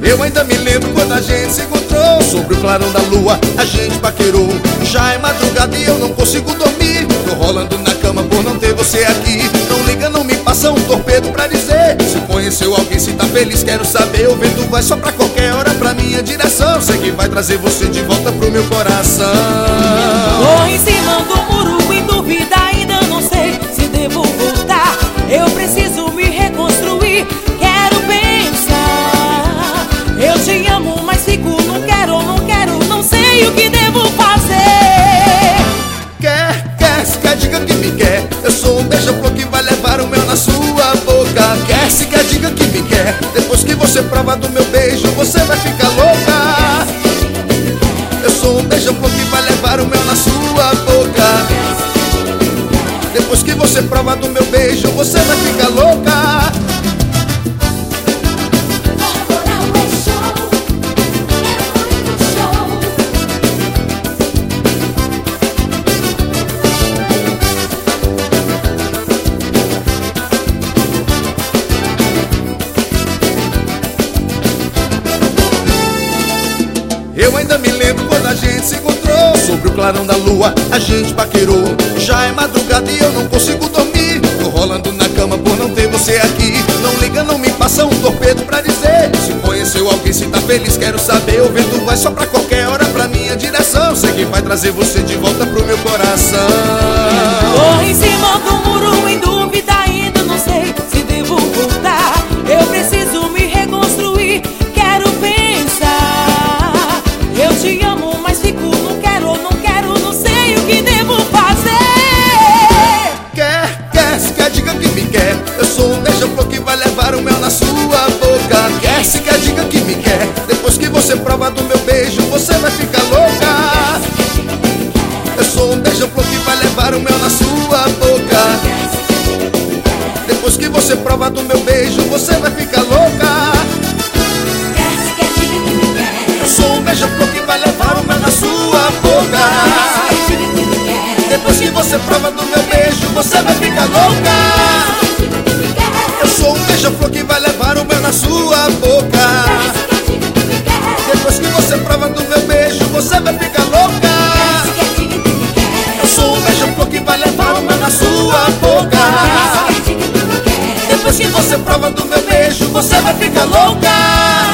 Eu ainda me lembro quando a gente se encontrou sobre o clarão da lua, a gente paquerou. Já é madrugada e eu não consigo dormir, tô rolando na cama por não ter você aqui. Não liga, não me passa um torpedo pra dizer se conheceu alguém, se tá feliz, quero saber. O vento vai só pra qualquer hora pra minha direção, sei que vai trazer você de volta pro meu coração. Tô em cima do muro, em dúvida, ainda não sei se devo voltar. Eu preciso me reconstruir, quero pensar. Eu te amo, mas fico, não quero, não sei o que devo fazer. Quer, diga que me quer. Eu sou um beija-flor que vai levar o mel na sua boca. Quer, diga que me quer. Depois que você prova do meu beijo, você vai ficar louca. Eu sou um beija-flor que vai levar o mel na sua boca. Depois que você prova do meu beijo, você vai ficar louca. Eu ainda me lembro quando a gente se encontrou sobre o clarão da lua, a gente paquerou. Já é madrugada e eu não consigo dormir, tô rolando na cama por não ter você aqui. Não liga, não me passa um torpedo pra dizer se conheceu alguém, se tá feliz, quero saber. O vento vai só pra qualquer hora pra minha direção, sei que vai trazer você de volta pro meu coração. Tô em cima do muro, em dúvida, ainda não sei se devo voltar. Eu preciso me reconstruir, quero pensar. Eu te amo, mas fico, não quero, não sei o que devo fazer. Quer, diga que me quer. Eu sou um beija-flor que vai levar o mel na sua boca. Quer, diga que me quer. Depois que você prova do meu beijo, você vai ficar louca. Eu sou um beija-flor que vai levar o mel na sua boca. Depois que você prova do meu beijo, você vai ficar louca. Eu sou um beija-flor que vai levar o mel na sua boca. Depois que você prova do meu beijo, você vai ficar louca. Eu sou um beija-flor que vai levar o mel na sua boca. Depois que você prova do meu beijo, você vai ficar louca. Eu sou um beija-flor que vai levar o mel na sua boca. Depois que você prova do meu beijo, você vai ficar louca.